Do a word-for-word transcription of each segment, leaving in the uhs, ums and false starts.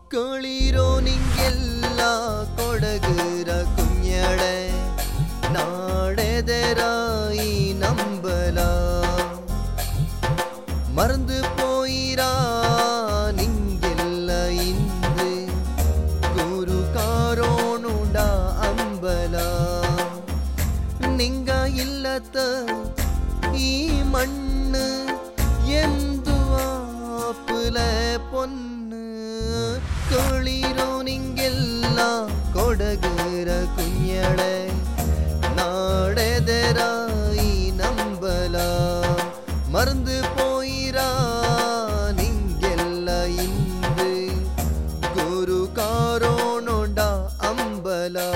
ಕೇಳಿರೋ ನಿಂಗೆಲ್ಲ ಕೊಡಗರ ಕುഞ്ഞಳೆ ನಾಡೆದರ ಈ ನಂಬಲ மறந்து போயிரா நிங்கெல்ல இந்து குரு காரோனுடா அம்பல ನಿಂಗ ಇಲ್ಲತ ಈ ಮಣ್ಣು ಎಂದು ಆಪುಲ ಪೊನ್ನು ಕೊಳಿರೋ ನಿಂಗೆಲ್ಲ ಕೊಡಗರ ಕುഞ്ഞಳೆ ನಾಡೆದರ ಈ ನಂಬಲ மறந்து போயிரா நிங்கெல்ல இந்து குரு காரோனோடா அம்பலா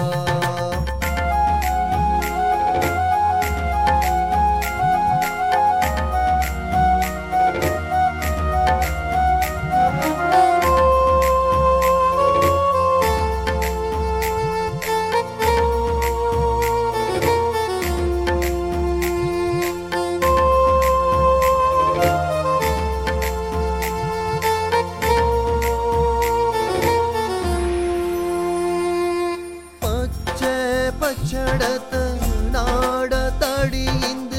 பச்சடத்த நாட தடிந்து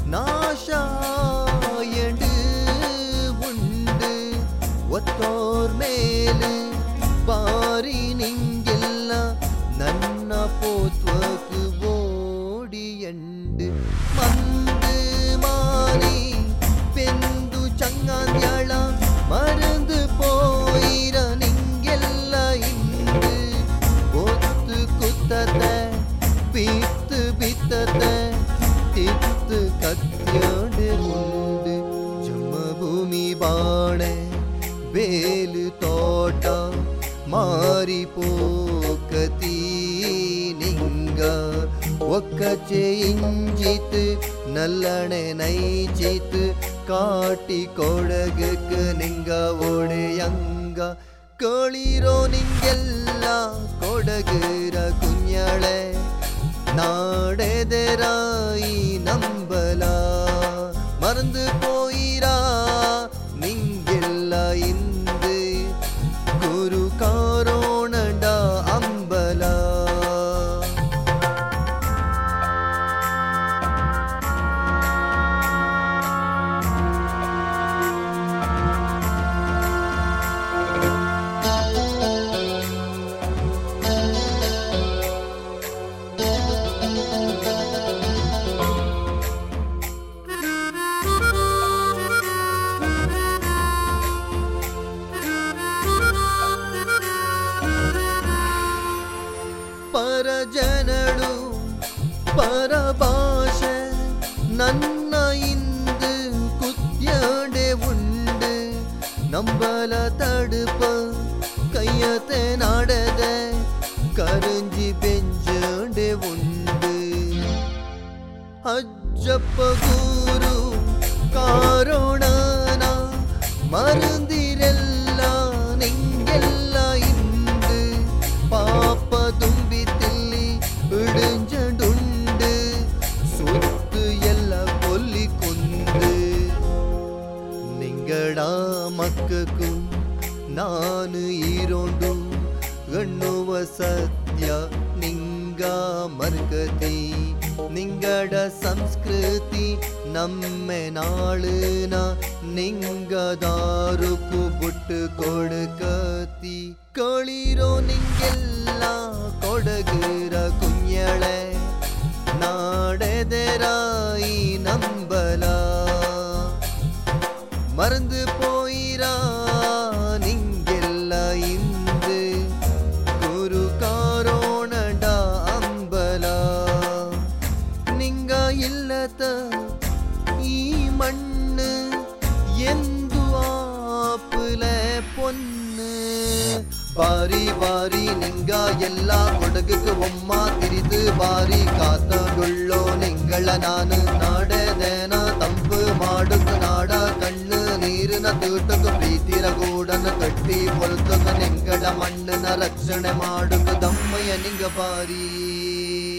நாஷாயண்டு உண்டு ஒத்தோர் மேலு பாரி ನಿಂಗೆಲ್ಲ ನನ್ನ ಪೋತ್ವಕು ಓಡಿಯಂಡು ಮಂದು ಮಾನಿ ಪೆಂದು ಚಂಗಾಂದ್ಯಾಳ மறந்து போயிர ನಿಂಗೆಲ್ಲ ಇಂದು ஒத்து குத்தத்தை பித்து பித்தத்தை தித்து கத்தியோடு உண்டு ஜம்மபூமி பாணೆ ಬೇಲು ತೋಟ ಮಾರಿ ಪೋಕತಿ ನಿಂಗ ಒಕ್ಕಚೆ ಇಂಜಿತ್ ನಲ್ಲಣೆ ನೈಚಿತ್ ಕಾಟಿ ಕೊಡಗಕ್ಕೆ ನಿಂಗ ಒಡೆಯಂಗ ಕೇಳಿರೋ ನಿಂಗೆಲ್ಲ ಕೊಡಗರ ಕುഞ്ഞಳೆ ನಾಡೆದರ ಈ ನಂಬಲ மறந்து போயிரா ನಿಂಗೆಲ್ಲ ಇಂದು ಗುರು ಕಾರೋಣಡ ಅಂಬಲ ಪರಜನಡು ಪರಭಾಷೆ ನನ್ನ ಇಂದು ಕುತ್ಯಡೆ ಉಂಡು ನಂಬಲ ತಡುಪ ಕೈಯತೆ ನಾಡದೆ ಕರಂಜಿ ಬೆಂಜಡೆ ಉಂಡು ಅಜ್ಜಪ್ಪ ಗುರು ಕಾರೋಣನ ಮರುಂದಿರೆಲ್ಲ ನಿಂಗೆಲ್ಲ ಇಂದು ಪಾಪ ತುಂಬಿ இடுஞ்சடுண்டு சொத்து எல்லாம் கொல்லி கொண்டு நிங்கடா மக்கக்கும் ನಾನು ಈರೋಂಡು ಗಣ್ಣುವ ಸತ್ಯ ನಿಂಗ ಮರ್ಕತಿ ನಿಂಗಡ ಸಂಸ್ಕೃತಿ ನಮ್ಮೆ ನಾಳುನ ನಿಂಗ ದಾರುಕು ಬುಟ್ಟು ಕೊಡುಕತಿ ಕೇಳಿರೋ ನಿಂಗೆಲ್ಲ ಕೊಡಗರ ಕುഞ്ഞಳೆ ನಾಡೆದರ ಈ ನಂಬಲ மறந்து போயிரா ನಿಂಗೆಲ್ಲ ಇಂದು ಗುರು ಕಾರೋಣಡ ಅಂಬಲ ನಿಂಗ ಇಲ್ಲತ ಈ ಮಣ್ಣು ಎಂದು ಆಪುಲ ಪೊನ್ನು ಬಾರಿ ಬಾರಿ ನಿಂಗ ಎಲ್ಲ ಕೊಡಗಕ್ಕೆ ಒಮ್ಮ ತಿರಿದು ಬಾರಿ ಕಾತಗೊಳ್ಳೋ ನಿಂಗಳ ನಾನು ನಾಡೆದೇನ ತಂಪು ಮಾಡುತ್ತ ನಾಡ ಕಣ್ಣು ನೀರಿನ ತೂಟಕ ಪ್ರೀತಿರ ಗೂಡನ ಕಟ್ಟಿ ಹೊಲ್ತಕ ನಿಂಗಡ ಮಣ್ಣಿನ ರಕ್ಷಣೆ ಮಾಡುತ್ತ ದಮ್ಮಯ್ಯ ನಿಂಗ ಬಾರಿ